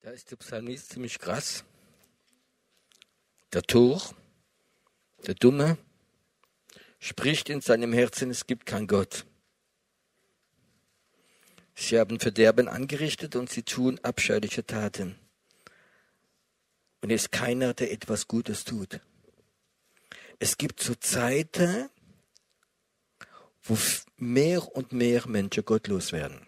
Da ist der Psalmist ziemlich krass. Der Tor, der Dumme, spricht in seinem Herzen, es gibt keinen Gott. Sie haben Verderben angerichtet und sie tun abscheuliche Taten. Und es ist keiner, der etwas Gutes tut. Es gibt so Zeiten, wo mehr und mehr Menschen gottlos werden.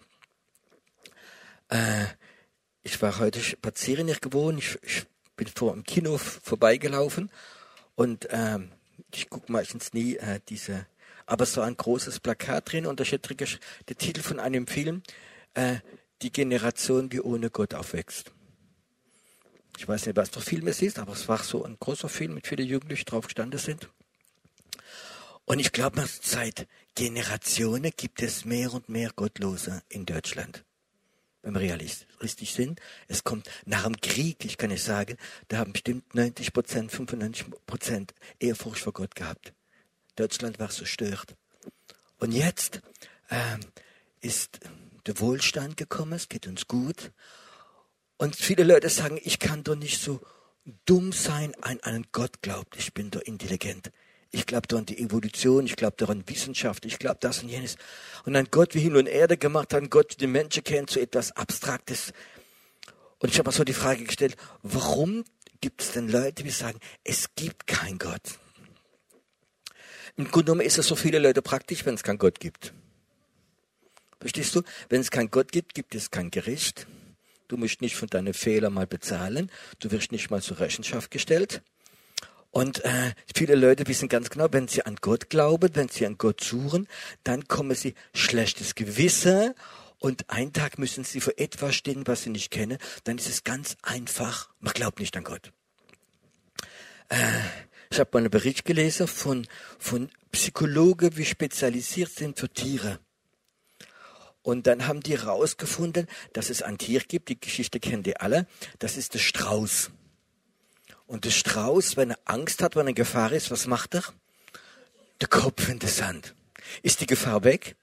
Ich war heute spazieren irgendwo, ich bin vor dem Kino vorbeigelaufen und ich gucke meistens nie aber es war ein großes Plakat drin und da steht der Titel von einem Film, die Generation, die ohne Gott aufwächst. Ich weiß nicht, was für Film es ist, aber es war so ein großer Film mit vielen Jugendlichen drauf gestanden sind. Und ich glaube, seit Generationen gibt es mehr und mehr Gottlose in Deutschland. Wenn wir realistisch sind. Es kommt nach dem Krieg, ich kann nicht sagen, da haben bestimmt 90%, 95% Ehrfurcht vor Gott gehabt. Deutschland war zerstört. Und jetzt ist der Wohlstand gekommen, es geht uns gut. Und viele Leute sagen, ich kann doch nicht so dumm sein, an einen Gott glaubt, ich bin doch intelligent. Ich glaube doch an die Evolution, ich glaube doch an Wissenschaft, ich glaube das und jenes. Und ein Gott wie Himmel und Erde gemacht hat, ein Gott, wie die Menschen kennt, so etwas Abstraktes. Und ich habe mir so die Frage gestellt, warum gibt es denn Leute, die sagen, es gibt keinen Gott? Im Grunde genommen ist es so viele Leute praktisch, wenn es keinen Gott gibt. Verstehst du? Wenn es keinen Gott gibt, gibt es kein Gericht. Du musst nicht von deinen Fehlern mal bezahlen. Du wirst nicht mal zur Rechenschaft gestellt. Und viele Leute wissen ganz genau, wenn sie an Gott glauben, wenn sie an Gott suchen, dann kommen sie schlechtes Gewissen und einen Tag müssen sie für etwas stehen, was sie nicht kennen. Dann ist es ganz einfach, man glaubt nicht an Gott. Ich habe mal einen Bericht gelesen von Psychologen, die spezialisiert sind für Tiere. Und dann haben die herausgefunden, dass es ein Tier gibt, die Geschichte kennt ihr alle, das ist der Strauß. Und der Strauß, wenn er Angst hat, wenn er in Gefahr ist, was macht er? Der Kopf in den Sand. Ist die Gefahr weg?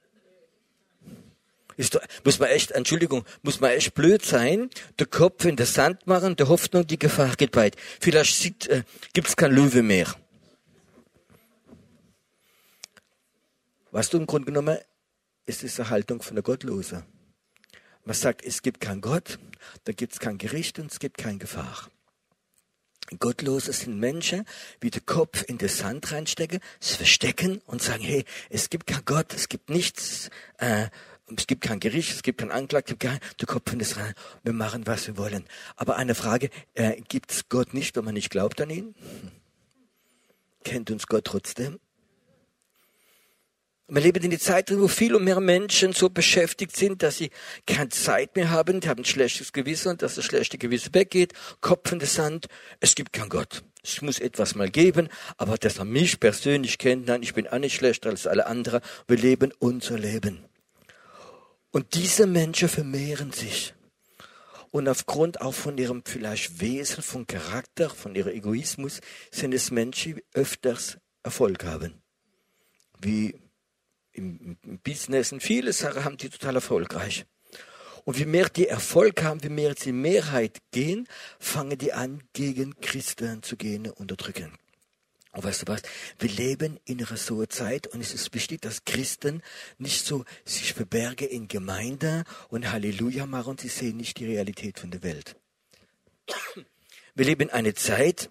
Muss man echt blöd sein, der Kopf in den Sand machen, der Hoffnung, die Gefahr geht weit. Vielleicht gibt es kein Löwe mehr. Weißt du, im Grunde genommen, ist es eine Haltung von der Gottlosen. Man sagt, es gibt keinen Gott, da gibt es kein Gericht und es gibt keine Gefahr. Gottlose sind Menschen, die den Kopf in den Sand reinstecken, es verstecken und sagen, hey, es gibt keinen Gott, es gibt nichts, es gibt kein Gericht, es gibt keinen Anklagten, der Kopf in den Sand, wir machen, was wir wollen. Aber eine Frage, gibt es Gott nicht, wenn man nicht glaubt an ihn? Kennt uns Gott trotzdem? Wir leben in die Zeit, wo viel und mehr Menschen so beschäftigt sind, dass sie keine Zeit mehr haben, die haben ein schlechtes Gewissen und dass das schlechte Gewissen weggeht, Kopf in den Sand, es gibt keinen Gott. Es muss etwas mal geben, aber dass er mich persönlich kennt, nein, ich bin auch nicht schlechter als alle anderen, wir leben unser Leben. Und diese Menschen vermehren sich. Und aufgrund auch von ihrem vielleicht Wesen, von Charakter, von ihrem Egoismus, sind es Menschen, die öfters Erfolg haben. Wie im Business und viele Sachen haben die total erfolgreich. Und wie mehr die Erfolg haben, wie mehr sie in Mehrheit gehen, fangen die an, gegen Christen zu gehen und unterdrücken. Und weißt du was? Wir leben in einer so Zeit und es ist wichtig, dass Christen nicht so sich verbergen in Gemeinde und Halleluja machen und sie sehen nicht die Realität von der Welt. Wir leben in einer Zeit,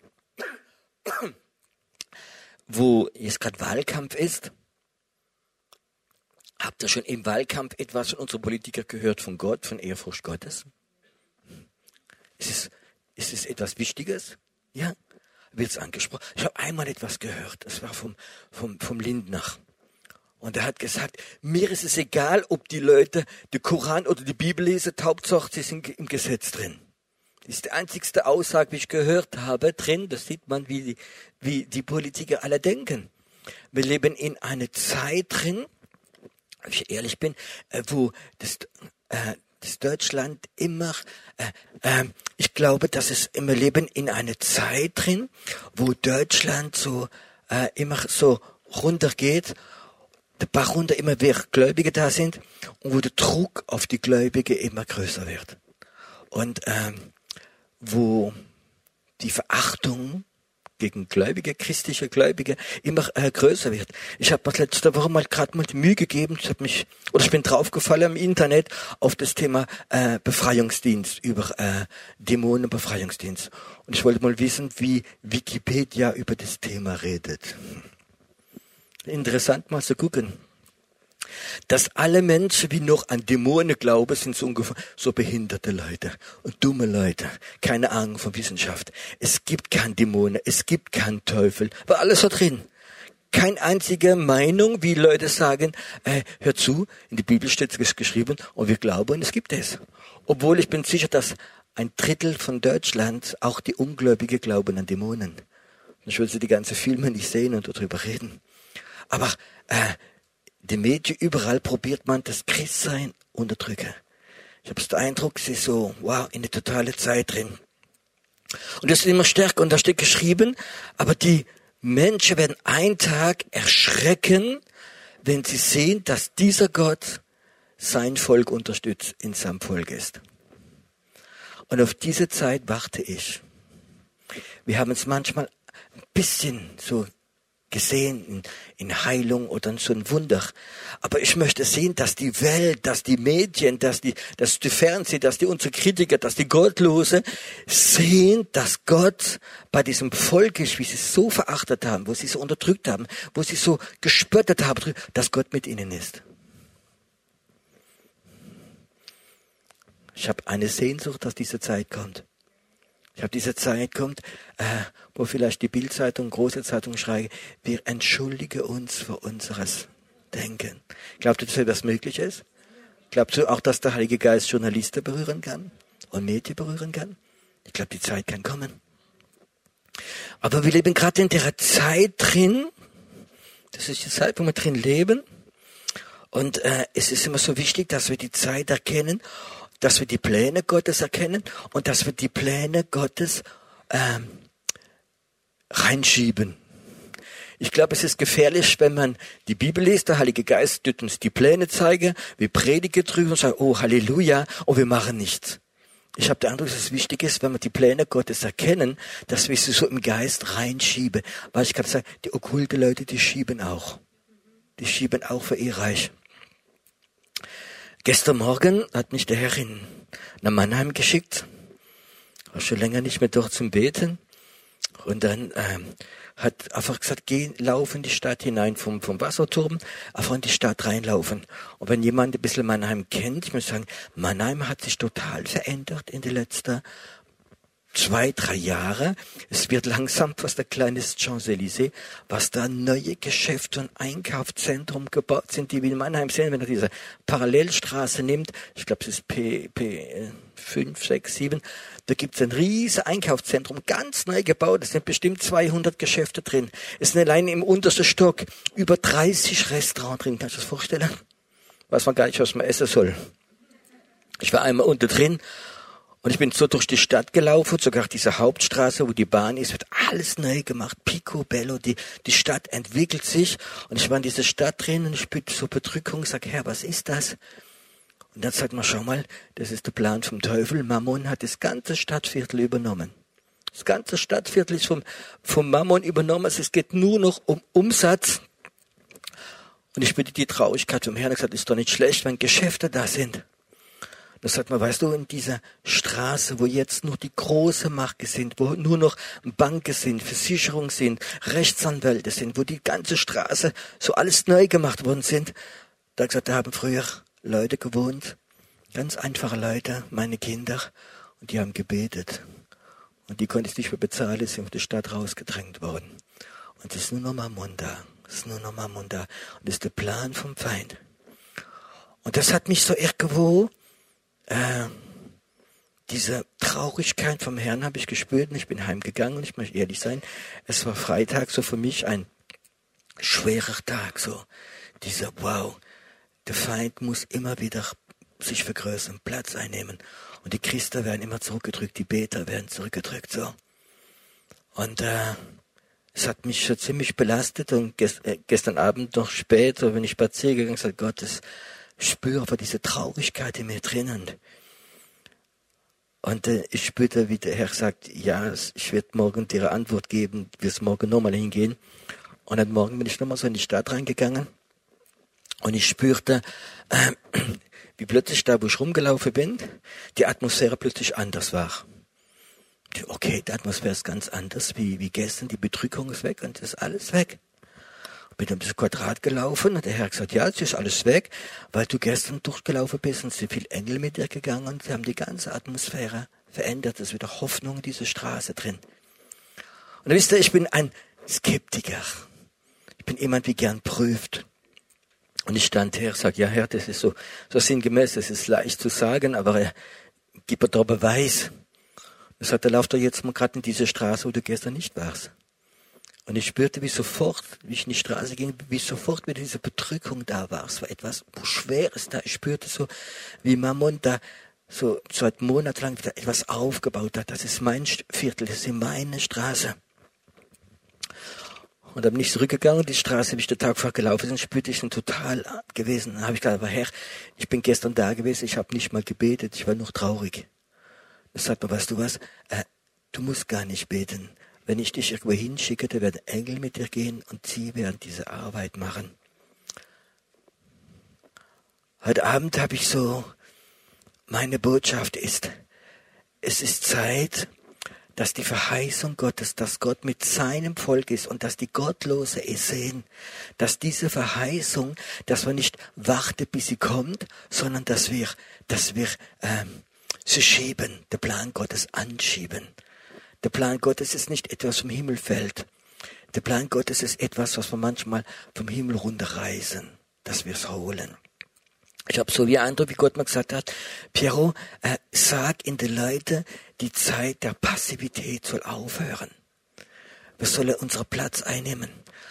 wo jetzt gerade Wahlkampf ist. Habt ihr schon im Wahlkampf etwas von unseren Politikern gehört von Gott, von Ehrfurcht Gottes? Ist es etwas Wichtiges? Ja, wird es angesprochen. Ich habe einmal etwas gehört, das war vom Lindner. Und er hat gesagt, mir ist es egal, ob die Leute den Koran oder die Bibel lesen, Hauptsache sie sind im Gesetz drin. Das ist die einzigste Aussage, die ich gehört habe, drin. Das sieht man, wie die Politiker alle denken. Wir leben in einer Zeit drin, wenn ich ehrlich bin, wo das Deutschland immer, ich glaube, dass es immer leben in einer Zeit drin, wo Deutschland so immer so runtergeht, der Bach runter, immer mehr Gläubige da sind und wo der Druck auf die Gläubige immer größer wird. Und wo die Verachtung gegen Gläubige, christliche Gläubige immer größer wird. Ich habe letzte Woche gerade mal die Mühe gegeben, ich bin draufgefallen im Internet auf das Thema Befreiungsdienst, über Dämonenbefreiungsdienst. Und ich wollte mal wissen, wie Wikipedia über das Thema redet. Interessant mal zu gucken. Dass alle Menschen, wie noch an Dämonen glauben, sind so ungefähr so behinderte Leute und dumme Leute. Keine Ahnung von Wissenschaft. Es gibt keinen Dämonen, es gibt keinen Teufel. War alles so drin. Keine einzige Meinung, wie Leute sagen, hör zu, in der Bibel steht es geschrieben und wir glauben, es gibt es. Obwohl ich bin sicher, dass 1/3 von Deutschland, auch die Ungläubige, glauben an Dämonen. Ich will sie die ganzen Filme nicht sehen und darüber reden. Aber die Medien, überall probiert man das Christsein unterdrücken. Ich habe den Eindruck, sie ist so, wow, in der totale Zeit drin. Und das ist immer stärker und da steht geschrieben, aber die Menschen werden einen Tag erschrecken, wenn sie sehen, dass dieser Gott sein Volk unterstützt, in seinem Volk ist. Und auf diese Zeit warte ich. Wir haben es manchmal ein bisschen so gesehen in Heilung oder in so ein Wunder. Aber ich möchte sehen, dass die Welt, dass die Medien, dass die Fernsehen, dass die unsere Kritiker, dass die Gottlose sehen, dass Gott bei diesem Volk ist, wie sie es so verachtet haben, wo sie es so unterdrückt haben, wo sie so gespöttet haben, dass Gott mit ihnen ist. Ich habe eine Sehnsucht, dass diese Zeit kommt. Ich habe diese Zeit kommt, wo vielleicht die Bildzeitung, große Zeitung schreiben, wir entschuldigen uns für unseres Denken. Glaubt ihr, dass das möglich ist? Glaubst du auch, dass der Heilige Geist Journalisten berühren kann und Medien berühren kann? Ich glaube, die Zeit kann kommen. Aber wir leben gerade in der Zeit drin, das ist die Zeit, wo wir drin leben. Und es ist immer so wichtig, dass wir die Zeit erkennen, dass wir die Pläne Gottes erkennen und dass wir die Pläne Gottes reinschieben. Ich glaube, es ist gefährlich, wenn man die Bibel liest, der Heilige Geist wird uns die Pläne zeigen, wir predigen drüber und sagen, oh Halleluja, und wir machen nichts. Ich habe den Eindruck, dass es wichtig ist, wenn wir die Pläne Gottes erkennen, dass wir sie so im Geist reinschieben. Weil ich kann sagen, die okkulte Leute, die schieben auch. Die schieben auch für ihr Reich. Gestern Morgen hat mich der Herr nach Mannheim geschickt. War schon länger nicht mehr dort zum Beten. Und dann hat einfach gesagt, lauf in die Stadt hinein vom Wasserturm, einfach in die Stadt reinlaufen. Und wenn jemand ein bisschen Mannheim kennt, ich muss sagen, Mannheim hat sich total verändert in den letzten 2-3 Jahre. Es wird langsam fast ein kleines Champs-Élysées, was da neue Geschäfte und Einkaufszentren gebaut sind, die wir in Mannheim sehen, wenn er diese Parallelstraße nimmt. Ich glaube, es ist P5, 6, 7. Da gibt es ein riesiges Einkaufszentrum, ganz neu gebaut. Es sind bestimmt 200 Geschäfte drin. Es sind allein im untersten Stock über 30 Restaurants drin. Kannst du das vorstellen? Weiß man gar nicht, was man essen soll. Ich war einmal unten drin. Und ich bin so durch die Stadt gelaufen, sogar diese Hauptstraße, wo die Bahn ist, wird alles neu gemacht. Picobello, die Stadt entwickelt sich. Und ich war in dieser Stadt drin und ich spürte so Bedrückung, sag, Herr, was ist das? Und dann sagt man, schau mal, das ist der Plan vom Teufel. Mammon hat das ganze Stadtviertel übernommen. Das ganze Stadtviertel ist vom Mammon übernommen. Es geht nur noch um Umsatz. Und ich spürte die Traurigkeit vom Herrn und gesagt, ist doch nicht schlecht, wenn Geschäfte da sind. Da sagt man, weißt du, in dieser Straße, wo jetzt nur die große Marken sind, wo nur noch Banken sind, Versicherungen sind, Rechtsanwälte sind, wo die ganze Straße so alles neu gemacht worden sind, da gesagt, da haben früher Leute gewohnt, ganz einfache Leute, meine Kinder, und die haben gebetet. Und die konnte ich nicht mehr bezahlen, sind auf die Stadt rausgedrängt worden. Und es ist nur noch Mammon da. Es ist nur noch Mammon da. Und das ist der Plan vom Feind. Und das hat mich so irgendwo diese Traurigkeit vom Herrn habe ich gespürt und ich bin heimgegangen und ich möchte ehrlich sein, es war Freitag so für mich ein schwerer Tag, so dieser wow, der Feind muss immer wieder sich vergrößern, Platz einnehmen und die Christen werden immer zurückgedrückt, die Beter werden zurückgedrückt, so. Und es hat mich schon ziemlich belastet und gestern Abend noch später, wenn ich spazieren gegangen bin, gesagt, Gott, ich spüre aber diese Traurigkeit in mir drin. Und Und ich spürte, wie der Herr sagt, ja, ich werde morgen dir eine Antwort geben, wirst morgen nochmal hingehen. Und am Morgen bin ich nochmal so in die Stadt reingegangen und ich spürte, wie plötzlich da, wo ich rumgelaufen bin, die Atmosphäre plötzlich anders war. Okay, die Atmosphäre ist ganz anders wie gestern, die Bedrückung ist weg und es ist alles weg. Bin ein bisschen Quadrat gelaufen und der Herr hat gesagt, ja, es ist alles weg, weil du gestern durchgelaufen bist und es sind viele Engel mit dir gegangen und sie haben die ganze Atmosphäre verändert. Es ist wieder Hoffnung in dieser Straße drin. Und dann wisst ihr, ich bin ein Skeptiker. Ich bin jemand, wie gern prüft. Und ich stand her und sage, ja Herr, das ist so sinngemäß, das ist leicht zu sagen, aber gib mir da Beweis. Er sagt, er läuft doch jetzt mal gerade in diese Straße, wo du gestern nicht warst. Und ich spürte, wie sofort, wie ich in die Straße ging, wie sofort wieder diese Bedrückung da war. Es war etwas Schweres da. Ich spürte so, wie Mammon da so seit Monaten lang wieder etwas aufgebaut hat. Das ist mein Viertel, das ist meine Straße. Und dann bin ich zurückgegangen, die Straße, wie ich den Tag vorher gelaufen bin, spürte ich ihn total gewesen. Dann habe ich gesagt, aber Herr, ich bin gestern da gewesen, ich habe nicht mal gebetet, ich war noch traurig. Dann sagt man, weißt du was, du musst gar nicht beten. Wenn ich dich irgendwo hinschicke, dann werden Engel mit dir gehen und sie werden diese Arbeit machen. Heute Abend habe ich so, meine Botschaft ist, es ist Zeit, dass die Verheißung Gottes, dass Gott mit seinem Volk ist und dass die Gottlose es sehen, dass diese Verheißung, dass wir nicht warten, bis sie kommt, sondern dass wir sie schieben, der Plan Gottes anschieben. Der Plan Gottes ist nicht etwas vom Himmel fällt. Der Plan Gottes ist etwas, was wir manchmal vom Himmel runterreißen, dass wir es holen. Ich habe so wie Eindruck, wie Gott mir gesagt hat, Piero, sag in den Leuten, die Zeit der Passivität soll aufhören. Wir sollen unseren Platz einnehmen.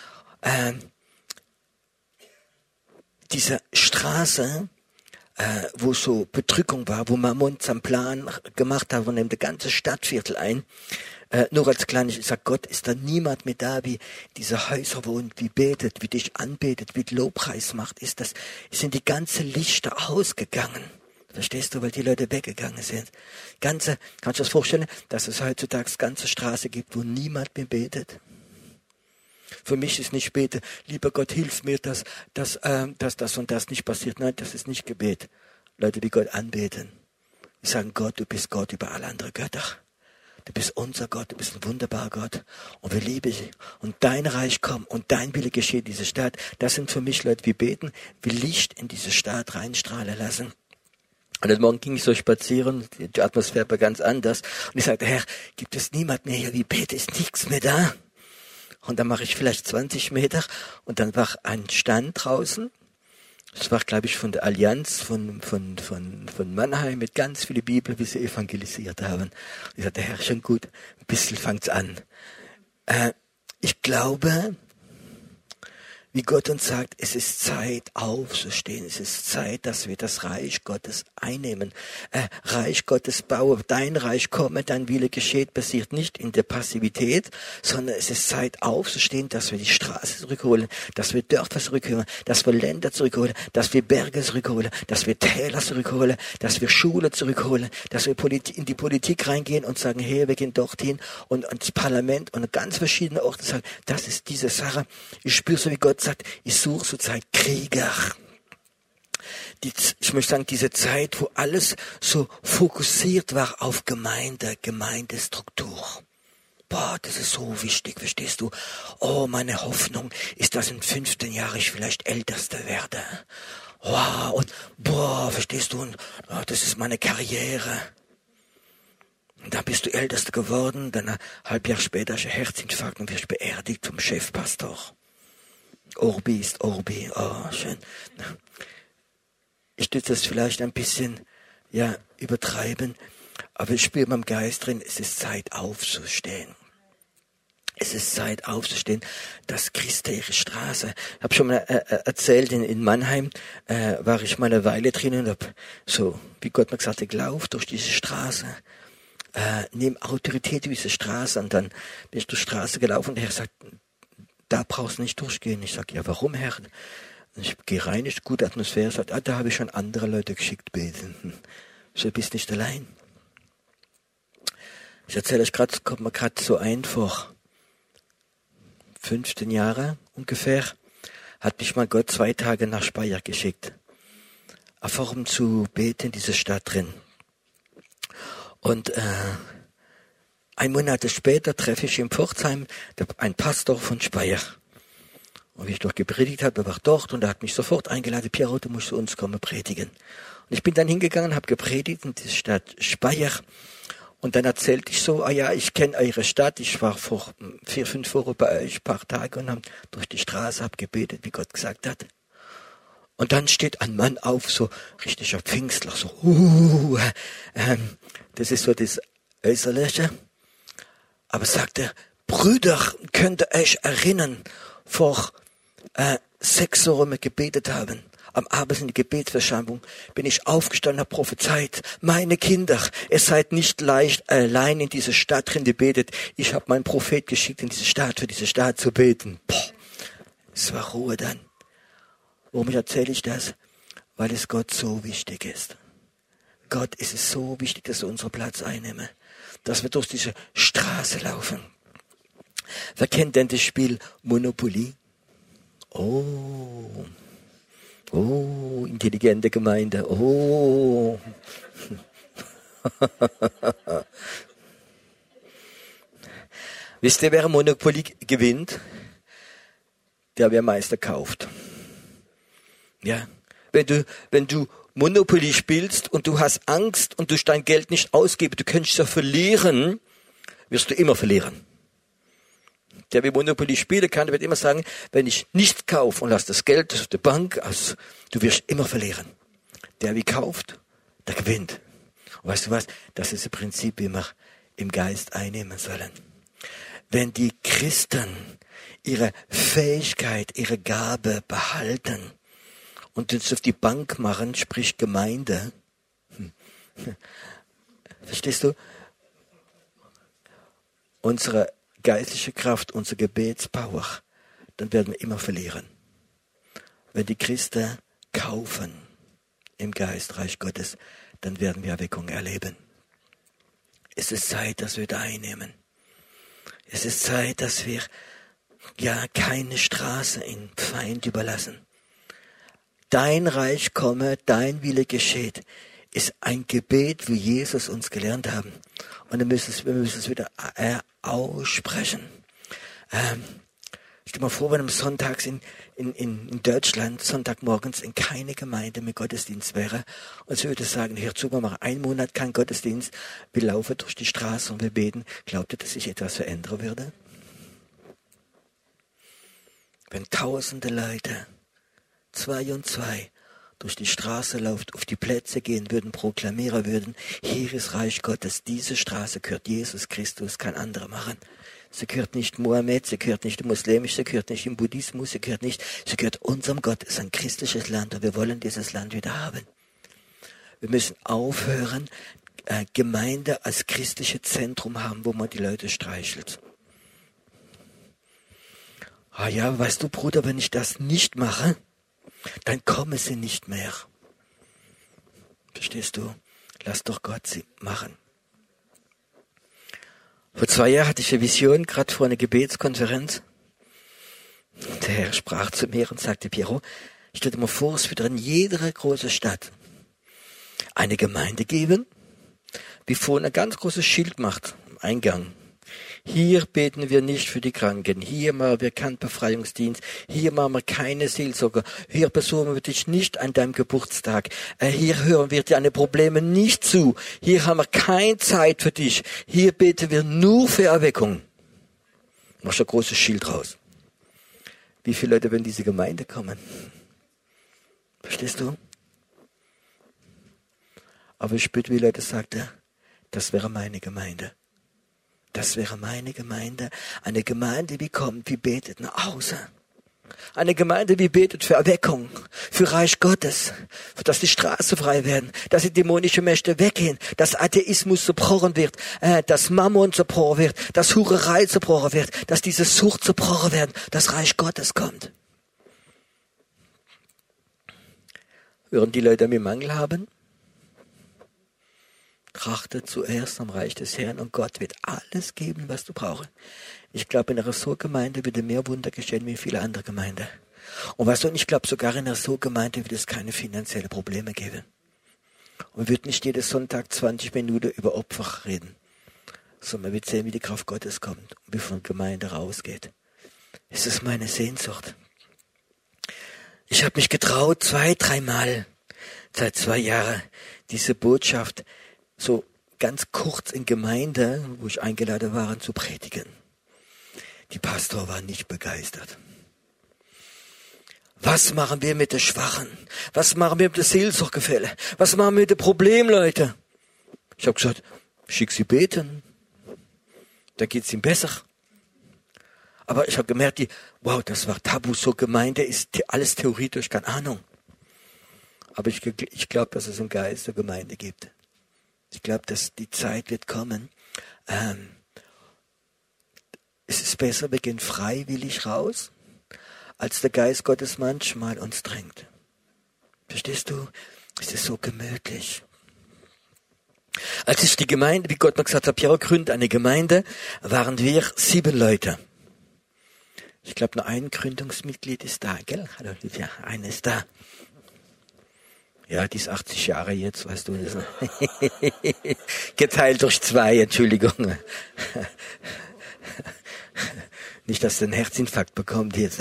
Diese Straße, wo so Bedrückung war, wo Mammon seinen Plan gemacht hat und nimmt das ganze Stadtviertel ein. Nur als kleines, ich sag, Gott, ist da niemand mehr da, wie diese Häuser wohnt, wie betet, wie dich anbetet, wie Lobpreis macht, sind die ganze Lichter ausgegangen. Verstehst du, weil die Leute weggegangen sind. Kannst du dir das vorstellen, dass es heutzutage ganze Straße gibt, wo niemand mehr betet? Für mich ist nicht Bete, lieber Gott, hilf mir, dass das und das nicht passiert. Nein, das ist nicht Gebet. Leute, die Gott anbeten. Die sagen, Gott, du bist Gott über alle anderen Götter. Du bist unser Gott, du bist ein wunderbarer Gott. Und wir lieben dich. Und dein Reich kommt und dein Wille geschieht in dieser Stadt. Das sind für mich Leute, wie beten, wie Licht in diese Stadt reinstrahlen lassen. Und heute Morgen ging ich so spazieren, die Atmosphäre war ganz anders. Und ich sagte, Herr, gibt es niemand mehr hier, wie bete, ist nichts mehr da. Und dann mache ich vielleicht 20 Meter und dann war ein Stand draußen. Das war, glaube ich, von der Allianz von Mannheim mit ganz vielen Bibeln, wie sie evangelisiert haben. Und ich sagte, Herr, schon gut, ein bisschen fängt's an. Ich glaube, wie Gott uns sagt, es ist Zeit aufzustehen. Es ist Zeit, dass wir das Reich Gottes einnehmen. Reich Gottes bauen. Dein Reich komme, dein Wille geschieht, passiert nicht in der Passivität, sondern es ist Zeit aufzustehen, dass wir die Straße zurückholen, dass wir Dörfer zurückholen, dass wir Länder zurückholen, dass wir Berge zurückholen, dass wir Täler zurückholen, dass wir Schule zurückholen, dass wir in die Politik reingehen und sagen, hey, wir gehen dorthin und ins Parlament und an ganz verschiedene Orte sagen, das ist diese Sache. Ich spüre so, wie Gott sagt, ich suche zurzeit Krieger. Ich möchte sagen, diese Zeit, wo alles so fokussiert war auf Gemeindestruktur. Boah, das ist so wichtig, verstehst du? Oh, meine Hoffnung ist, dass in 15 Jahren ich vielleicht Ältester werde. Wow, und boah, verstehst du? Und, oh, das ist meine Karriere. Und dann bist du Ältester geworden, dann ein halbes Jahr später hast du einen Herzinfarkt und wirst beerdigt zum Chefpastor. Orbi ist Orbi, oh, schön. Ich tue das vielleicht ein bisschen, übertreiben, aber ich spüre in meinem Geist drin, es ist Zeit aufzustehen. Es ist Zeit aufzustehen, das Christliche Straße. Ich habe schon mal erzählt, in Mannheim war ich mal eine Weile drin und habe so, wie Gott mir gesagt hat, lauf durch diese Straße. Nimm Autorität über diese Straße und dann bin ich durch die Straße gelaufen und der Herr sagt, da brauchst du nicht durchgehen. Ich sage, ja, warum, Herr? Ich gehe rein, ist gute Atmosphäre. Sagt, da habe ich schon andere Leute geschickt beten. So, bist nicht allein. Ich erzähle euch gerade, kommt mir gerade so ein, vor 15 Jahren ungefähr, hat mich mal Gott 2 Tage nach Speyer geschickt. Einfach um zu beten in dieser Stadt drin. Und 1 Monat später treffe ich in Pforzheim einen Pastor von Speyer. Und wie ich dort gepredigt habe, er war dort und er hat mich sofort eingeladen, Piero, du musst zu uns kommen predigen. Und ich bin dann hingegangen, habe gepredigt in dieser Stadt Speyer. Und dann erzählte ich so, ich kenne eure Stadt, ich war vor 4-5 Wochen bei euch, ein paar Tage, und habe durch die Straße gebetet, wie Gott gesagt hat. Und dann steht ein Mann auf, so richtiger Pfingstler, so, das ist so das Äußerliche. Aber sagt er, Brüder, könnt ihr euch erinnern, vor 6 Wochen wir gebetet haben. Am Abend in der Gebetsversammlung bin ich aufgestanden, habe prophezeit, meine Kinder, ihr seid nicht leicht allein in diese Stadt drin gebetet. Ich habe meinen Prophet geschickt in diese Stadt, für diese Stadt zu beten. Es war Ruhe dann. Warum erzähle ich das? Weil es Gott so wichtig ist. Gott ist es so wichtig, dass wir unseren Platz einnehmen. Dass wir durch diese Straße laufen. Wer kennt denn das Spiel Monopoly? Oh, intelligente Gemeinde. Oh. Wisst ihr, wer Monopoly gewinnt? Der, wer Meister kauft. Ja. Wenn du Monopoly spielst und du hast Angst und du dein Geld nicht ausgibst, du könntest ja verlieren, wirst du immer verlieren. Der wie Monopoly spielen kann, der wird immer sagen, wenn ich nichts kaufe und lasse das Geld auf der Bank, also, du wirst immer verlieren. Der wie kauft, der gewinnt. Und weißt du was? Das ist ein Prinzip, wie wir im Geist einnehmen sollen. Wenn die Christen ihre Fähigkeit, ihre Gabe behalten und uns auf die Bank machen, sprich Gemeinde, verstehst du? Unsere geistliche Kraft, unsere Gebetspower, dann werden wir immer verlieren. Wenn die Christen kaufen im Geistreich Gottes, dann werden wir Erweckung erleben. Es ist Zeit, dass wir da einnehmen. Es ist Zeit, dass wir keine Straße in Feind überlassen. Dein Reich komme, dein Wille geschieht, ist ein Gebet, wie Jesus uns gelernt haben. Und wir müssen es wieder aussprechen. Stell dir mal vor, wenn am Sonntags in Deutschland Sonntagmorgens in keine Gemeinde mit Gottesdienst wäre und sie würde sagen, hör zu, wir machen 1 Monat keinen Gottesdienst, wir laufen durch die Straße und wir beten. Glaubt ihr, dass sich etwas verändern würde? Wenn tausende Leute, 2 und 2, durch die Straße laufen, auf die Plätze gehen würden, proklamieren würden, hier ist Reich Gottes, diese Straße gehört Jesus Christus, kein anderer machen. Sie gehört nicht Mohammed, sie gehört nicht dem Muslimisch, sie gehört nicht dem Buddhismus, sie gehört unserem Gott, es ist ein christliches Land und wir wollen dieses Land wieder haben. Wir müssen aufhören, Gemeinde als christliches Zentrum haben, wo man die Leute streichelt. Weißt du, Bruder, wenn ich das nicht mache, dann kommen sie nicht mehr. Verstehst du? Lass doch Gott sie machen. Vor 2 Jahren hatte ich eine Vision, gerade vor einer Gebetskonferenz. Der Herr sprach zu mir und sagte, Piero, stell dir mal vor, es wird in jeder großen Stadt eine Gemeinde geben, wie vorne ein ganz großes Schild macht am Eingang. Hier beten wir nicht für die Kranken, hier machen wir keinen Befreiungsdienst, hier machen wir keine Seelsorge, hier besuchen wir dich nicht an deinem Geburtstag, hier hören wir deine Probleme nicht zu, hier haben wir keine Zeit für dich, hier beten wir nur für Erweckung. Machst ein großes Schild raus. Wie viele Leute werden in diese Gemeinde kommen? Verstehst du? Aber ich spüre, wie Leute sagten, das wäre meine Gemeinde. Das wäre meine Gemeinde. Eine Gemeinde, die kommt, die betet nach Hause. Eine Gemeinde, die betet für Erweckung, für Reich Gottes, dass die Straßen frei werden, dass die dämonischen Mächte weggehen, dass Atheismus zerbrochen wird, dass Mammon zerbrochen wird, dass Hurerei zerbrochen wird, dass diese Sucht zerbrochen wird, dass Reich Gottes kommt. Würden die Leute mit Mangel haben? trachte zuerst am Reich des Herrn und Gott wird alles geben, was du brauchst. Ich glaube, in einer So-Gemeinde würde mehr Wunder geschehen wie in viele andere Gemeinden. Und weißt du, ich glaube, sogar in einer So-Gemeinde wird es keine finanziellen Probleme geben. Und wird nicht jeden Sonntag 20 Minuten über Opfer reden. Sondern man wird sehen, wie die Kraft Gottes kommt und wie von der Gemeinde rausgeht. Es ist meine Sehnsucht. Ich habe mich getraut, 2-3 Mal seit 2 Jahren diese Botschaft so ganz kurz in Gemeinde, wo ich eingeladen war, zu predigen. Die Pastor war nicht begeistert. Was machen wir mit den Schwachen? Was machen wir mit den Seelsorgefällen? Was machen wir mit den Problemleuten? Ich habe gesagt, schick sie beten. Da geht's ihm besser. Aber ich habe gemerkt, wow, das war Tabu, so Gemeinde ist alles theoretisch, keine Ahnung. Aber ich glaube, dass es einen Geist der Gemeinde gibt. Ich glaube, dass die Zeit wird kommen. Es ist besser, wir gehen freiwillig raus, als der Geist Gottes manchmal uns drängt. Verstehst du? Es ist so gemütlich. Als ich die Gemeinde, wie Gott mir gesagt hat, Piero, gründe eine Gemeinde, waren wir 7 Leute. Ich glaube, nur ein Gründungsmitglied ist da, gell? Hallo, Lydia, eine ist da. Ja, die ist 80 Jahre jetzt, weißt du. Geteilt durch 2, Entschuldigung. Nicht, dass sie einen Herzinfarkt bekommt jetzt.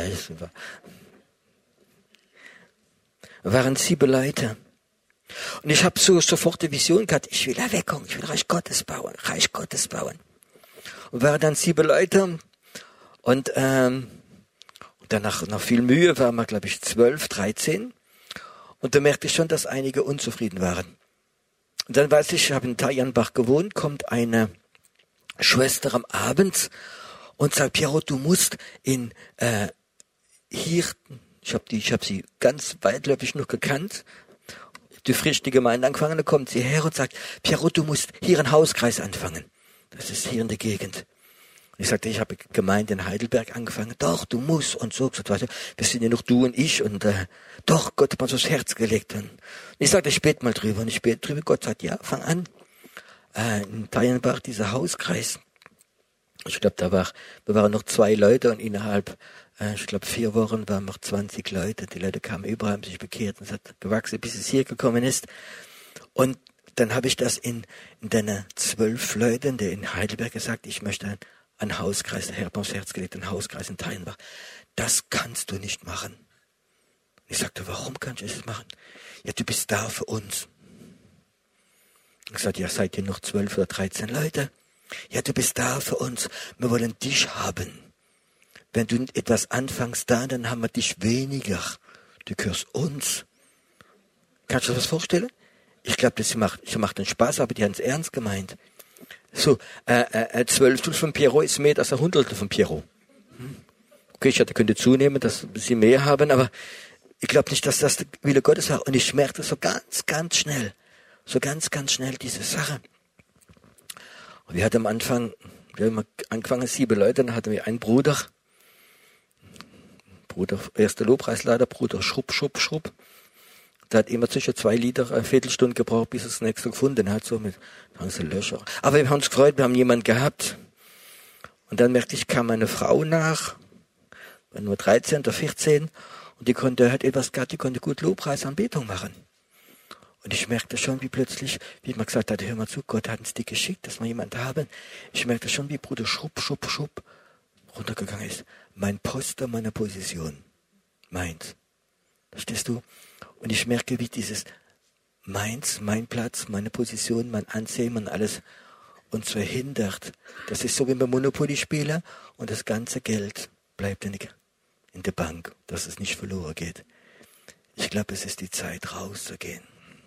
Waren 7 Leute. Und ich habe sofort die Vision gehabt, ich will Erweckung, ich will Reich Gottes bauen. Und waren dann 7 Leute. Und dann nach viel Mühe waren wir, glaube ich, 12, 13. Und da merkte ich schon, dass einige unzufrieden waren. Und dann weiß ich habe in Tajanbach gewohnt, kommt eine Schwester am Abend und sagt, Piero, du musst hier, ich hab sie ganz weitläufig noch gekannt, die frisch die Gemeinde angefangen, dann kommt sie her und sagt, Piero, du musst hier einen Hauskreis anfangen. Das ist hier in der Gegend. Und ich sagte, ich habe Gemeinde in Heidelberg angefangen. Doch, du musst. Und so gesagt, weißt du, wir sind ja noch du und ich. Und doch, Gott hat mir so das Herz gelegt. Und ich sagte, ich bete mal drüber. Und ich bete drüber. Gott sagt, ja, fang an. In Tajenbach, dieser Hauskreis. Ich glaube, wir waren noch 2 Leute und innerhalb, ich glaube, 4 Wochen waren noch 20 Leute. Die Leute kamen überall, haben sich bekehrt und es hat gewachsen, bis es hier gekommen ist. Und dann habe ich das in deiner 12 Leuten, der in Heidelberg gesagt, ich möchte ein Hauskreis, der Herr hat mir aufs Herz gelegt, ein Hauskreis in Tajenbach. Das kannst du nicht machen. Ich sagte, warum kann ich das machen? Ja, du bist da für uns. Ich sagte, ja, seid ihr noch 12 oder 13 Leute? Ja, du bist da für uns. Wir wollen dich haben. Wenn du etwas anfängst da, dann haben wir dich weniger. Du gehörst uns. Kannst du dir das vorstellen? Ich glaube, das macht einen Spaß, aber die haben es ernst gemeint. So, 12 von Piero ist mehr als 100 von Piero. Okay, ich könnte zunehmen, dass sie mehr haben, aber ich glaube nicht, dass das der Wille Gottes war. Und ich merkte so ganz, ganz schnell diese Sache. Und wir hatten am Anfang, wir haben angefangen 7 Leute, dann hatten wir einen Bruder, erster Lobpreisleiter, Bruder Schrupp. Der hat immer zwischen 2 Lieder eine Viertelstunde gebraucht, bis er das nächste gefunden hat, so mit ganzen Löcher. Aber wir haben uns gefreut, wir haben jemanden gehabt. Und dann merkte ich, kam eine Frau nach, war nur 13 oder 14, und die hat etwas gehabt, die konnte gut Lobpreisanbetung machen. Und ich merkte schon, wie plötzlich, wie man gesagt hat, hör mal zu, Gott hat uns die geschickt, dass wir jemanden haben. Ich merkte schon, wie Bruder Schrupp runtergegangen ist. Mein Poster, meine Position. Meins. Verstehst du? Und ich merke, wie dieses meins, mein Platz, meine Position, mein Ansehen und alles uns verhindert. Das ist so wie beim Monopoly-Spieler und das ganze Geld bleibt in der Bank, dass es nicht verloren geht. Ich glaube, es ist die Zeit, rauszugehen.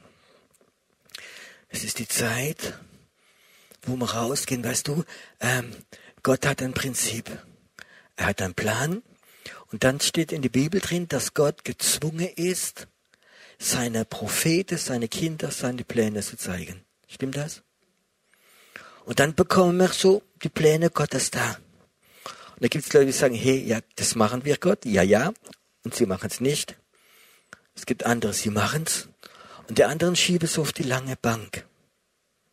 Es ist die Zeit, wo wir rausgehen. Weißt du, Gott hat ein Prinzip. Er hat einen Plan. Und dann steht in der Bibel drin, dass Gott gezwungen ist, seine Propheten, seine Kinder, seine Pläne zu zeigen. Stimmt das? Und dann bekommen wir so die Pläne Gottes da. Und da gibt es Leute, die sagen, hey, ja, das machen wir Gott. Ja. Und sie machen es nicht. Es gibt andere, sie machen es. Und die anderen schieben es auf die lange Bank.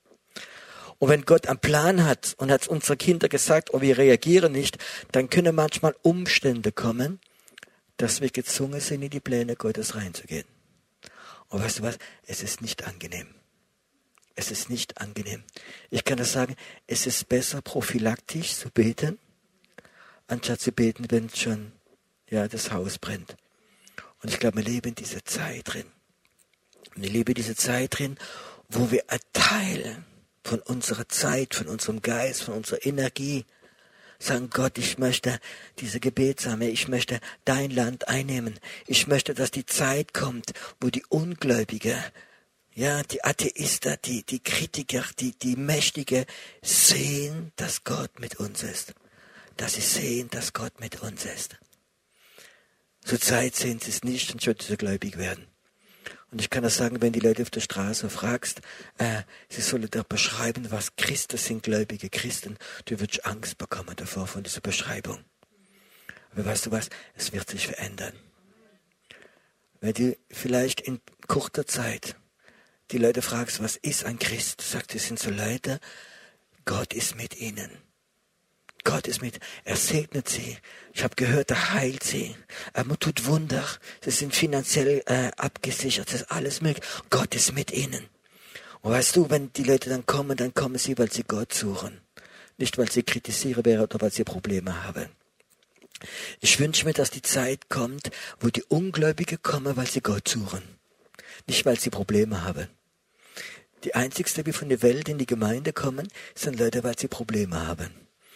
Und wenn Gott einen Plan hat und hat unsere Kinder gesagt, und wir reagieren nicht, dann können manchmal Umstände kommen, dass wir gezwungen sind, in die Pläne Gottes reinzugehen. Und weißt du was? Es ist nicht angenehm. Es ist nicht angenehm. Ich kann das sagen, es ist besser, prophylaktisch zu beten, anstatt zu beten, wenn schon das Haus brennt. Und ich glaube, wir leben in dieser Zeit drin. Und ich lebe in dieser Zeit drin, wo wir ein Teil von unserer Zeit, von unserem Geist, von unserer Energie sagen, Gott, ich möchte diese Gebetsarmee, ich möchte dein Land einnehmen. Ich möchte, dass die Zeit kommt, wo die Ungläubige, die Atheisten, die Kritiker, die Mächtige sehen, dass Gott mit uns ist. Dass sie sehen, dass Gott mit uns ist. Zurzeit sehen sie es nicht und schon sie gläubig werden. Und ich kann das sagen, wenn die Leute auf der Straße fragst, sie sollen da beschreiben, was Christen sind, gläubige Christen, du würdest Angst bekommen davor von dieser Beschreibung. Aber weißt du was? Es wird sich verändern. Wenn du vielleicht in kurzer Zeit die Leute fragst, was ist ein Christ? Sagt, sie sind so Leute, Gott ist mit ihnen. Gott ist mit, er segnet sie. Ich habe gehört, er heilt sie. Er tut Wunder. Sie sind finanziell abgesichert. Das ist alles möglich. Gott ist mit ihnen. Und weißt du, wenn die Leute dann kommen sie, weil sie Gott suchen. Nicht, weil sie kritisieren werden oder weil sie Probleme haben. Ich wünsche mir, dass die Zeit kommt, wo die Ungläubigen kommen, weil sie Gott suchen. Nicht, weil sie Probleme haben. Die einzigsten, die von der Welt in die Gemeinde kommen, sind Leute, weil sie Probleme haben.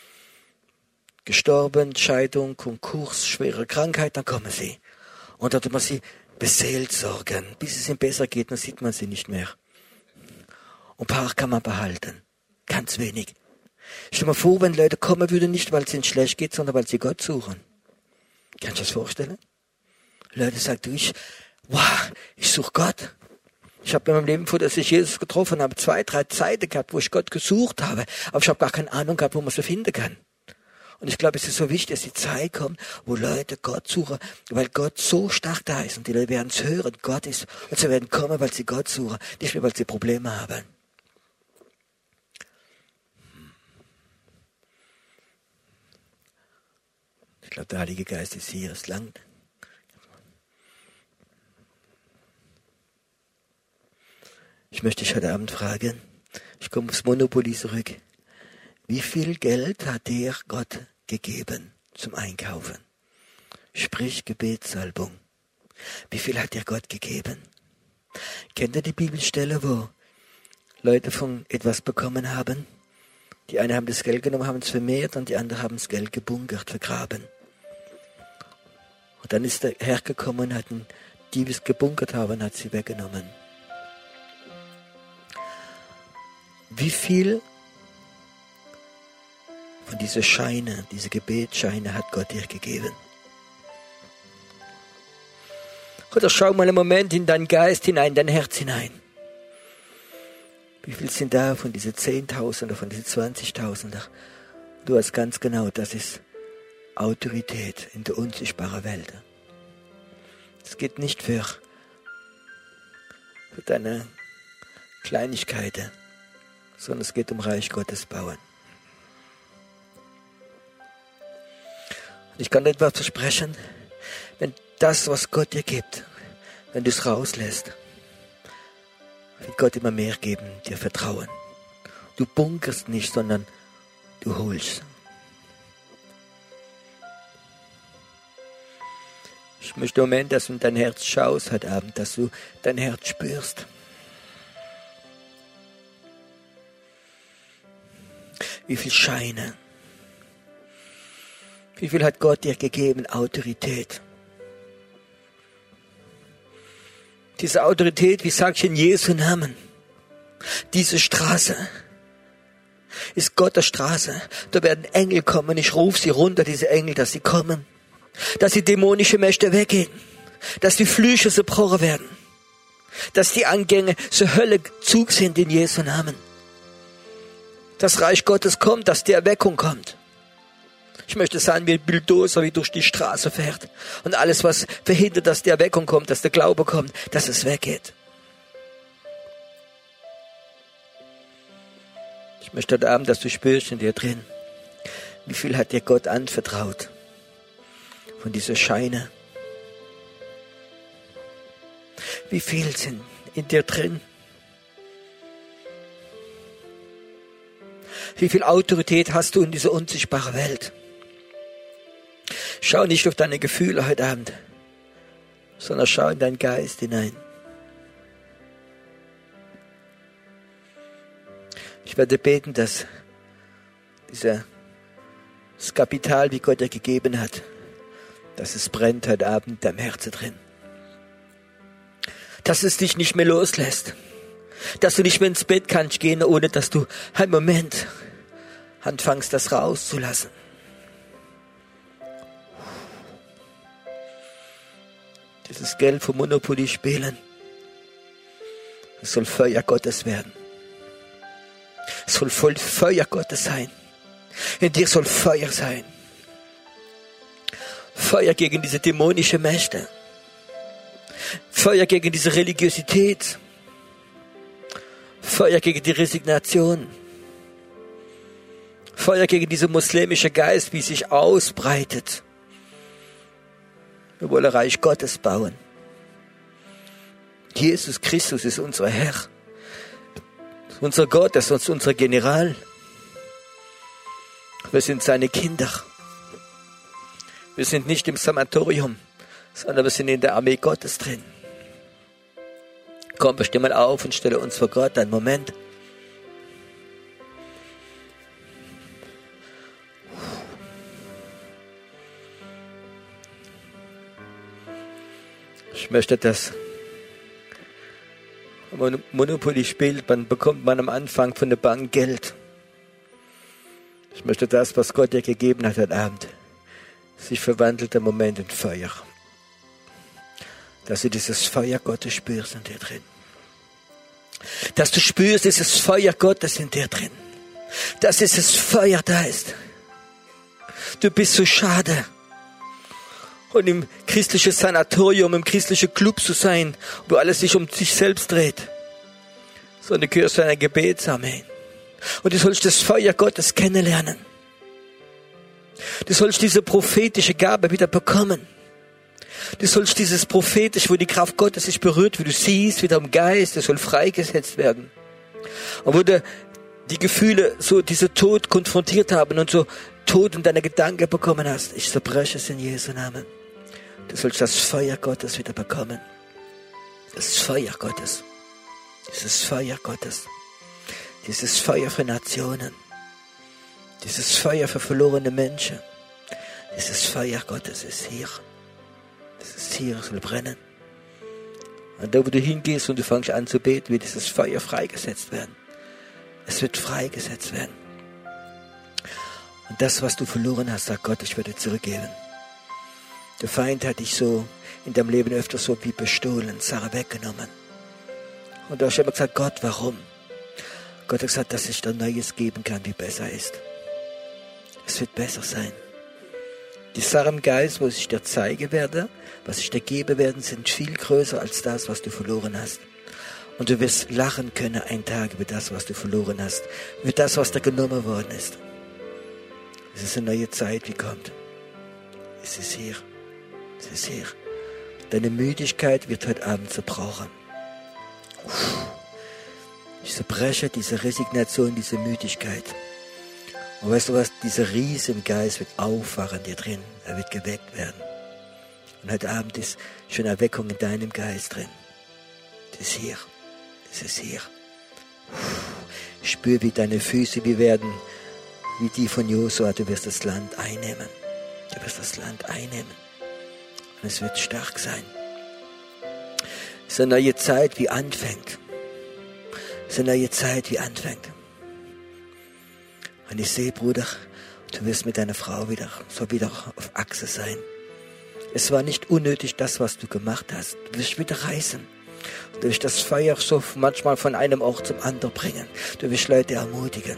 Gestorben, Scheidung, Konkurs, schwere Krankheit, dann kommen sie. Und dann tut man sie beseelt sorgen. Bis es ihnen besser geht, dann sieht man sie nicht mehr. Und ein paar kann man behalten. Ganz wenig. Stell dir mal vor, wenn Leute kommen würden, nicht weil es ihnen schlecht geht, sondern weil sie Gott suchen. Kannst du das vorstellen? Leute sagen, ich suche Gott. Ich habe in meinem Leben, vor dass ich Jesus getroffen habe, 2, 3 Zeiten gehabt, wo ich Gott gesucht habe. Aber ich habe gar keine Ahnung gehabt, wo man sie finden kann. Und ich glaube, es ist so wichtig, dass die Zeit kommt, wo Leute Gott suchen, weil Gott so stark da ist. Und die Leute werden es hören, Gott ist. Und sie werden kommen, weil sie Gott suchen, nicht mehr, weil sie Probleme haben. Ich glaube, der Heilige Geist ist hier, es langt. Ich möchte dich heute Abend fragen, ich komme aufs Monopoly zurück. Wie viel Geld hat dir Gott gegeben zum Einkaufen? Sprich Gebetssalbung. Wie viel hat dir Gott gegeben? Kennt ihr die Bibelstelle, wo Leute von etwas bekommen haben? Die einen haben das Geld genommen, haben es vermehrt und die anderen haben das Geld gebunkert, vergraben. Und dann ist der Herr gekommen und hat die, die es gebunkert haben, hat sie weggenommen. Wie viel von diesen Scheine, diese Gebetsscheine hat Gott dir gegeben? Oder schau mal einen Moment in deinen Geist hinein, dein Herz hinein. Wie viel sind da von diesen 10.000er, von diesen 20.000er? Du weißt ganz genau, das ist Autorität in der unsichtbaren Welt. Es geht nicht für deine Kleinigkeiten, sondern es geht um Reich Gottes bauen. Ich kann dir etwas versprechen, wenn das, was Gott dir gibt, wenn du es rauslässt, wird Gott immer mehr geben, dir Vertrauen. Du bunkerst nicht, sondern du holst. Ich möchte im Moment, dass du in dein Herz schaust heute Abend, dass du dein Herz spürst. Wie viel Scheine. Wie viel hat Gott dir gegeben? Autorität. Diese Autorität, wie sag ich in Jesu Namen? Diese Straße ist Gottes Straße. Da werden Engel kommen. Ich rufe sie runter, diese Engel, dass sie kommen. Dass die dämonische Mächte weggehen. Dass die Flüche zerbrochen werden. Dass die Angänge zur Hölle Zug sind in Jesu Namen. Das Reich Gottes kommt, dass die Erweckung kommt. Ich möchte sein wie ein Bulldozer, wie durch die Straße fährt. Und alles, was verhindert, dass die Erweckung kommt, dass der Glaube kommt, dass es weggeht. Ich Ich möchte heute Abend, dass du spürst in dir drin, wie viel hat dir Gott anvertraut von dieser Scheine. Wie viel sind in dir drin? Wie viel Autorität hast du in dieser unsichtbaren Welt? Schau nicht auf deine Gefühle heute Abend, sondern schau in deinen Geist hinein. Ich werde beten, dass das Kapital, wie Gott dir gegeben hat, dass es brennt heute Abend in deinem Herzen drin. Dass es dich nicht mehr loslässt. Dass du nicht mehr ins Bett kannst gehen, ohne dass du einen Moment anfängst, das rauszulassen. Dieses Geld vom Monopoly spielen, es soll Feuer Gottes werden. Es soll voll Feuer Gottes sein. In dir soll Feuer sein. Feuer gegen diese dämonische Mächte. Feuer gegen diese Religiosität. Feuer gegen die Resignation. Feuer gegen diese muslimische Geist, wie sich ausbreitet. Wir wollen Reich Gottes bauen. Jesus Christus ist unser Herr. Unser Gott ist unser General. Wir sind seine Kinder. Wir sind nicht im Sanatorium, sondern wir sind in der Armee Gottes drin. Komm, wir stehen mal auf und stelle uns vor Gott einen Moment. Ich möchte, dass wenn man Monopoly spielt, dann bekommt man am Anfang von der Bank Geld. Ich möchte das, was Gott dir gegeben hat heute Abend, sich verwandelt im Moment in Feuer. Dass du dieses Feuer Gottes spürst in dir drin. Dass du spürst, dieses Feuer Gottes in dir drin. Dass dieses Feuer da ist. Du bist so schade. Und im christlichen Sanatorium, im christlichen Club zu sein, wo alles sich um sich selbst dreht. Sondern du gehörst zu einer Gebetsarmee. Und du sollst das Feuer Gottes kennenlernen. Du sollst diese prophetische Gabe wieder bekommen. Du sollst dieses prophetische, wo die Kraft Gottes sich berührt, wie du siehst, wieder im Geist, das soll freigesetzt werden. Und wo du die Gefühle so diese Tod konfrontiert haben und so Tod in deine Gedanken bekommen hast, ich zerbreche es in Jesu Namen. Du sollst das Feuer Gottes wieder bekommen. Das Feuer Gottes. Dieses Feuer Gottes. Dieses Feuer für Nationen. Dieses Feuer für verlorene Menschen. Dieses Feuer Gottes ist hier. Das ist hier, es soll brennen. Und da, wo du hingehst und du fängst an zu beten, wird dieses Feuer freigesetzt werden. Es wird freigesetzt werden. Und das, was du verloren hast, sagt Gott, ich werde zurückgeben. Der Feind hat dich so in deinem Leben öfter so wie bestohlen, Sache weggenommen. Und du hast immer gesagt, Gott, warum? Gott hat gesagt, dass ich dir Neues geben kann, wie besser ist. Es wird besser sein. Die Sachen im Geist, wo ich dir zeigen werde, was ich dir geben werde, sind viel größer als das, was du verloren hast. Und du wirst lachen können einen Tag über das, was du verloren hast. Über das, was dir genommen worden ist. Es ist eine neue Zeit, die kommt. Es ist hier. Es ist hier. Deine Müdigkeit wird heute Abend zerbrochen. Ich zerbreche diese Resignation, diese Müdigkeit. Und weißt du was? Dieser Ries im Geist wird aufwachen dir drin. Er wird geweckt werden. Und heute Abend ist schon Erweckung in deinem Geist drin. Es ist hier. Es ist hier. Ich spüre, wie deine Füße werden, wie die von Josua. Du wirst das Land einnehmen. Du wirst das Land einnehmen. Und es wird stark sein. Es ist eine neue Zeit, wie anfängt. Es ist eine neue Zeit, wie anfängt. Und ich sehe, Bruder, du wirst mit deiner Frau wieder auf Achse sein. Es war nicht unnötig, das, was du gemacht hast. Du wirst wieder reisen. Du wirst das Feuer so manchmal von einem Ort zum anderen bringen. Du wirst Leute ermutigen.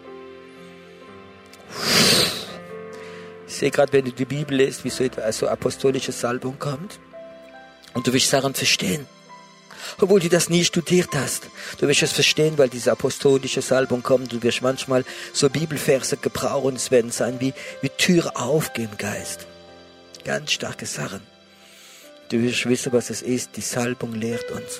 Ich sehe gerade, wenn du die Bibel liest, wie so apostolische Salbung kommt. Und du wirst Sachen verstehen. Obwohl du das nie studiert hast. Du wirst es verstehen, weil diese apostolische Salbung kommt. Du wirst manchmal so Bibelverse gebrauchen. Es werden sein wie Türe aufgehen im Geist. Ganz starke Sachen. Du wirst wissen, was es ist. Die Salbung lehrt uns.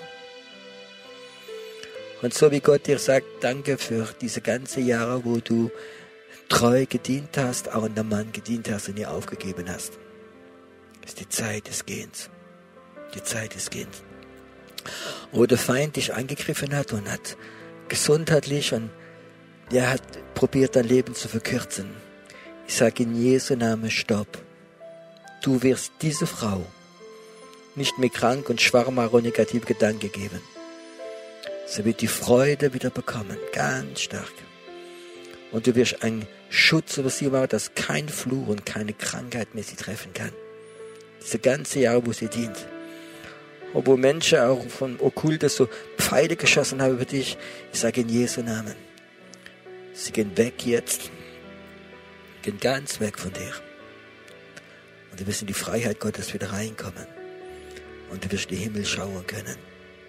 Und so wie Gott dir sagt, danke für diese ganzen Jahre, wo du treu gedient hast, auch an der Mann gedient hast und nie aufgegeben hast. Das ist die Zeit des Gehens. Die Zeit des Gehens. Wo der Feind dich angegriffen hat und hat gesundheitlich und der hat probiert, dein Leben zu verkürzen. Ich sage in Jesu Namen, stopp. Du wirst diese Frau nicht mehr krank und schwärmer und negative Gedanken geben. Sie wird die Freude wieder bekommen, ganz stark. Und du wirst einen Schutz über sie machen, dass kein Fluch und keine Krankheit mehr sie treffen kann. Diese ganze Jahre, wo sie dient. Obwohl Menschen auch von Okkulten so Pfeile geschossen haben über dich, ich sage in Jesu Namen, sie gehen weg jetzt, gehen ganz weg von dir. Und du wirst in die Freiheit Gottes wieder reinkommen. Und du wirst den Himmel schauen können.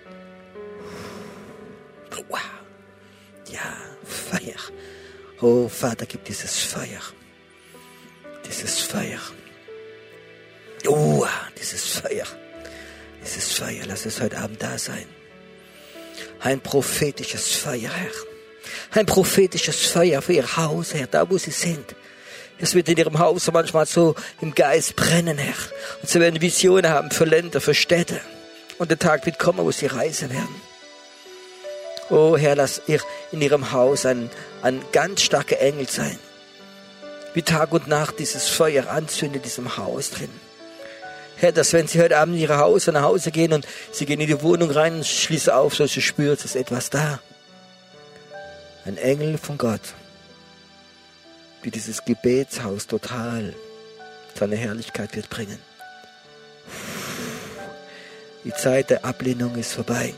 Wow. Ja, Feuer. Oh, Vater, gib dieses Feuer. Dieses Feuer. Oh, dieses Feuer. Dieses Feuer. Lass es heute Abend da sein. Ein prophetisches Feuer, Herr. Ein prophetisches Feuer für ihr Haus, Herr, da wo sie sind. Es wird in ihrem Haus manchmal so im Geist brennen, Herr. Und sie werden Visionen haben für Länder, für Städte. Und der Tag wird kommen, wo sie reisen werden. Oh Herr, lass ihr in ihrem Haus ein ganz starker Engel sein. Wie Tag und Nacht dieses Feuer anzündet in diesem Haus drin. Herr, dass wenn sie heute Abend in ihr Haus nach Hause gehen und sie gehen in die Wohnung rein und schließen auf, so sie spürt, es ist etwas da. Ein Engel von Gott, wie dieses Gebetshaus total seine Herrlichkeit wird bringen. Die Zeit der Ablehnung ist vorbei.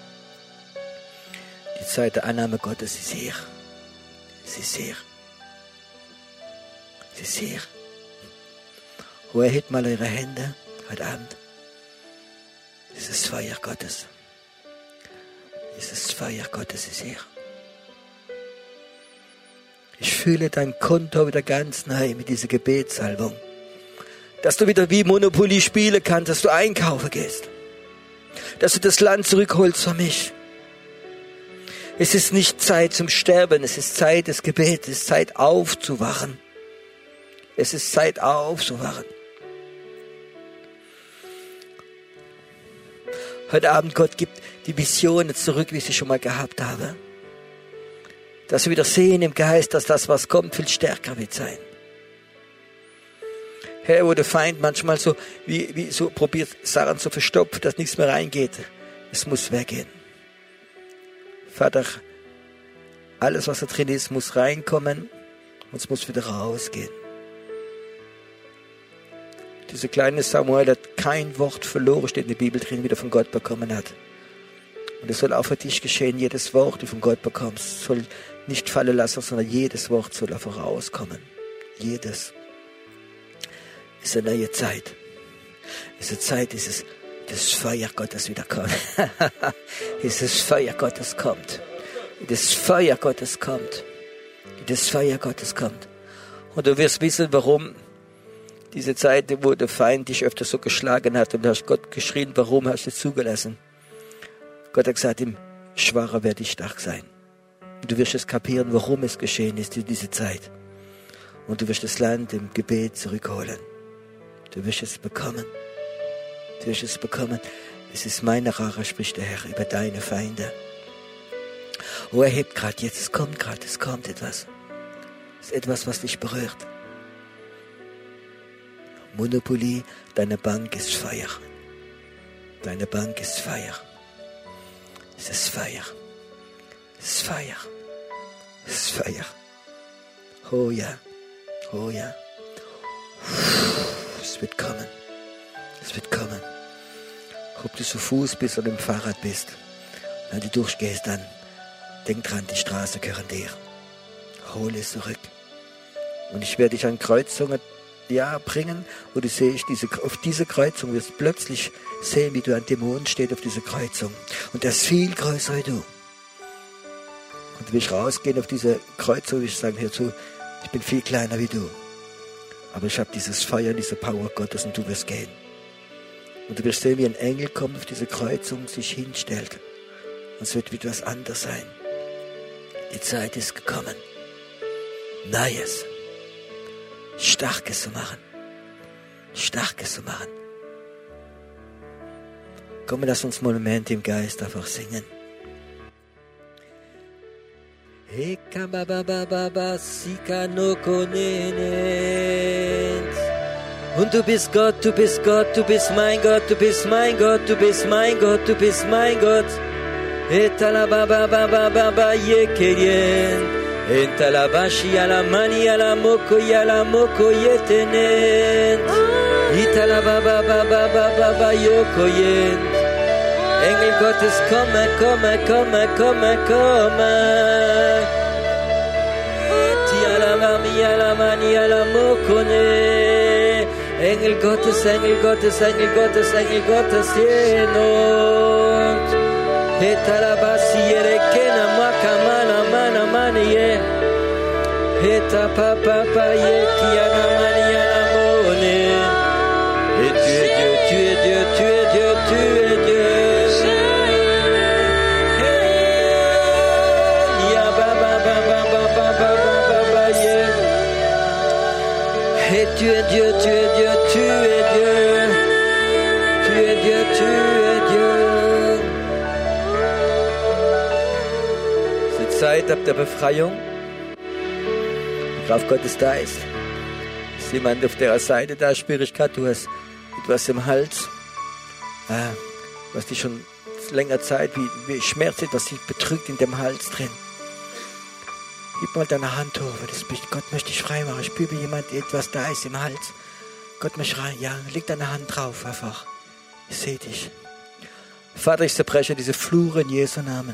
Die Zeit der Annahme Gottes ist hier. Sie ist hier. Sie ist hier. Oh, erhebt mal eure Hände heute Abend. Dieses Feuer Gottes. Dieses Feuer Gottes ist hier. Ich fühle dein Konto wieder ganz neu mit dieser Gebetssalbung. Dass du wieder wie Monopoly spielen kannst, dass du einkaufen gehst. Dass du das Land zurückholst für mich. Es ist nicht Zeit zum Sterben, es ist Zeit des Gebets, es ist Zeit aufzuwachen. Es ist Zeit aufzuwachen. Heute Abend, Gott gibt die Visionen zurück, wie ich sie schon mal gehabt habe. Dass wir wieder sehen im Geist, dass das, was kommt, viel stärker wird sein. Herr, wo der Feind manchmal so, wie so probiert, Sachen zu verstopfen, dass nichts mehr reingeht. Es muss weggehen. Vater, alles, was da drin ist, muss reinkommen und es muss wieder rausgehen. Dieser kleine Samuel hat kein Wort verloren, steht in der Bibel drin, wie er von Gott bekommen hat. Und es soll auch für dich geschehen, jedes Wort, das du von Gott bekommst, soll nicht fallen lassen, sondern jedes Wort soll da vorauskommen. Jedes. Es ist eine neue Zeit. Es ist eine Zeit, das Feuer Gottes wieder kommt. Das Feuer Gottes kommt. Das Feuer Gottes kommt. Das Feuer Gottes kommt. Und du wirst wissen, warum diese Zeit, wo der Feind dich öfter so geschlagen hat und du hast Gott geschrien, warum hast du es zugelassen? Gott hat gesagt, im Schwacher werde ich stark sein. Und du wirst es kapieren, warum es geschehen ist in dieser Zeit. Und du wirst das Land im Gebet zurückholen. Du wirst es bekommen. Du wirst es bekommen. Es ist meine Rache, spricht der Herr, über deine Feinde. Oh, er hebt gerade jetzt, es kommt etwas. Es ist etwas, was dich berührt. Monopoly, deine Bank ist Feuer. Deine Bank ist Feuer. Es ist Feuer. Es ist Feuer. Es ist Feuer. Oh ja. Oh ja. Es wird kommen. Es wird kommen. Ob du zu Fuß bist oder im Fahrrad bist, wenn du durchgehst, dann denk dran, die Straße gehört dir. Hol es zurück. Und ich werde dich an Kreuzungen bringen, wo du siehst, auf dieser Kreuzung wirst du plötzlich sehen, wie du ein Dämon steht auf dieser Kreuzung. Und der ist viel größer als du. Und du wirst rausgehen auf diese Kreuzung und wirst sagen, hör zu, ich bin viel kleiner wie du. Aber ich habe dieses Feuer, diese Power Gottes und du wirst gehen. Und du wirst sehen, wie ein Engel kommt auf diese Kreuzung, sich hinstellt. Und es wird wieder was anderes sein. Die Zeit ist gekommen, Neues, Starkes zu machen. Starkes zu machen. Komm, lass uns Monumente im Geist einfach singen. Und du bist Gott, du bist Gott, du bist mein Gott, du bist mein Gott, du bist mein Gott, du bist mein Gott. Etalabababababa yekerien, entalabashi alamani alamoko yalamoko yetenen, italabababababa yokoyen. Engel Gottes, komme, komme, komme, komme, komme. Tialamami alamani alamokone. Engel Gottes, Engel Gottes, Engel Gottes, Engel Gottes, jenot. Hetalabasi yerekena makamana mana maniye. Heta papa pa yekiana maniana mone. Et tu es Dieu, tu es Dieu, tu es Dieu, tu es Dieu. Ya baba baba baba baba baba ye. Et tu es Dieu, tu es Dieu, tu es Dieu. Tu es Dieu, tu es Dieu. Zeit ab der Befreiung. Die Kraft Gottes da ist. Ist jemand auf der Seite da, Schwierigkeit, du hast etwas im Hals, was dich schon länger Zeit wie Schmerz, etwas dich bedrückt in dem Hals drin. Gib mal deine Hand hoch, Gott möchte dich frei machen. Ich spüre, wie jemand etwas da ist im Hals. Gott möchte rein, ja, leg deine Hand drauf einfach. Ich sehe dich. Vater, ich zerbreche diese Fluche in Jesu Namen.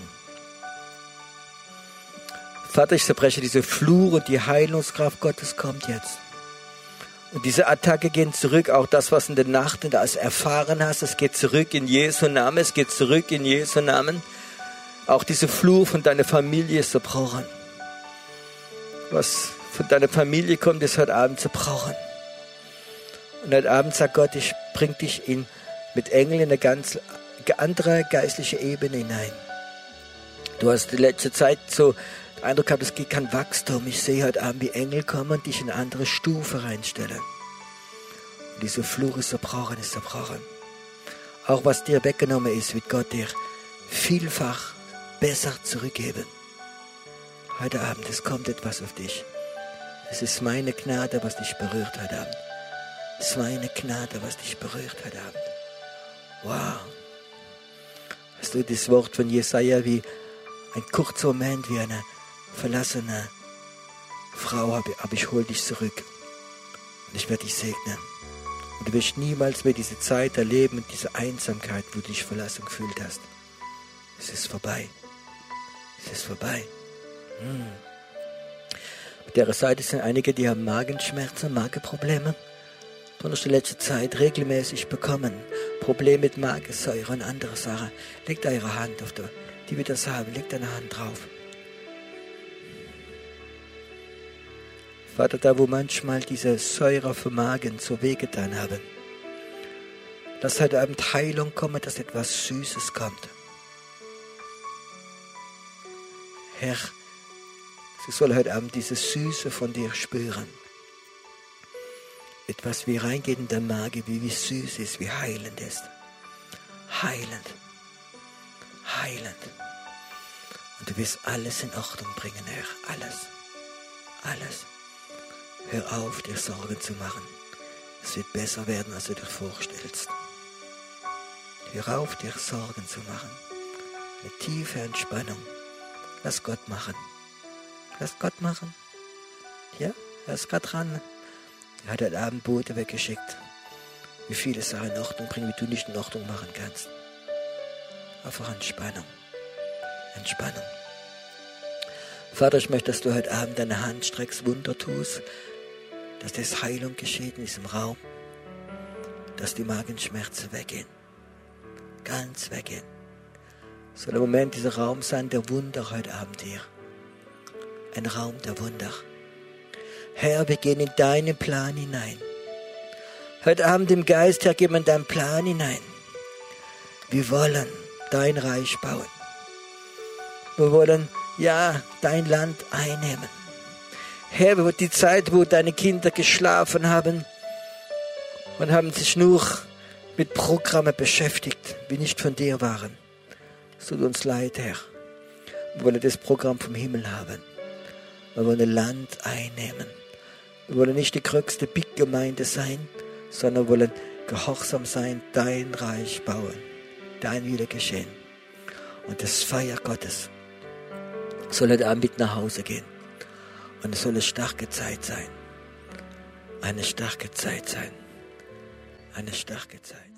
Vater, ich zerbreche diese Fluch und die Heilungskraft Gottes kommt jetzt. Und diese Attacke geht zurück, auch das, was in der Nacht da erfahren hast, es geht zurück in Jesu Namen, es geht zurück in Jesu Namen. Auch diese Fluch von deiner Familie ist zerbrochen. Was von deiner Familie kommt, ist heute Abend zerbrochen. Und heute Abend sagt Gott, ich bring dich mit Engeln in eine ganz andere geistliche Ebene hinein. Du hast die letzte Zeit so Eindruck gehabt, es geht kein Wachstum. Ich sehe heute Abend, wie Engel kommen und dich in eine andere Stufe reinstellen. Und diese Fluch ist zerbrochen, ist zerbrochen. Auch was dir weggenommen ist, wird Gott dir vielfach besser zurückgeben. Heute Abend, es kommt etwas auf dich. Es ist meine Gnade, was dich berührt heute Abend. Es ist meine Gnade, was dich berührt heute Abend. Wow. Hast du das Wort von Jesaja wie ein kurzer Moment, wie eine verlassene Frau, aber ich hole dich zurück und ich werde dich segnen. Und du wirst niemals mehr diese Zeit erleben und diese Einsamkeit, wo du dich verlassen gefühlt hast. Es ist vorbei. Es ist vorbei. Auf der Seite sind einige, die haben Magenschmerzen, Magenprobleme. Und in der letzten Zeit regelmäßig bekommen. Probleme mit Magensäure und andere Sachen. Legt eure Hand auf die wir das haben. Legt deine Hand drauf. Vater, da wo manchmal diese Säure vom Magen so wehgetan haben, lass heute Abend Heilung kommen, dass etwas Süßes kommt. Herr, sie soll heute Abend diese Süße von dir spüren. Etwas wie reingeht in der Magen, wie süß ist, wie heilend ist. Heilend. Heilend. Und du wirst alles in Ordnung bringen, Herr. Alles. Alles. Hör auf, dir Sorgen zu machen. Es wird besser werden, als du dir vorstellst. Hör auf, dir Sorgen zu machen. Eine tiefe Entspannung. Lass Gott machen. Lass Gott machen. Ja, er ist gerade dran. Er hat heute Abend Boote weggeschickt. Wie viele Sachen in Ordnung bringen, wie du nicht in Ordnung machen kannst. Einfach Entspannung. Entspannung. Vater, ich möchte, dass du heute Abend deine Hand streckst, Wunder tust. dass das Heilung geschieht in diesem Raum, dass die Magenschmerzen weggehen, ganz weggehen. Soll im Moment dieser Raum sein, der Wunder heute Abend hier. Ein Raum der Wunder. Herr, wir gehen in deinen Plan hinein. Heute Abend im Geist, Herr, gehen wir in deinen Plan hinein. Wir wollen dein Reich bauen. Wir wollen, ja, dein Land einnehmen. Herr, wir wollen die Zeit, wo deine Kinder geschlafen haben und haben sich nur mit Programmen beschäftigt, die nicht von dir waren. Es tut uns leid, Herr. Wir wollen das Programm vom Himmel haben. Wir wollen Land einnehmen. Wir wollen nicht die größte Big-Gemeinde sein, sondern wollen gehorsam sein, dein Reich bauen, dein Wille geschehen. Und das Feier Gottes soll heute Abend mit nach Hause gehen. Und es soll eine starke Zeit sein. Eine starke Zeit sein. Eine starke Zeit.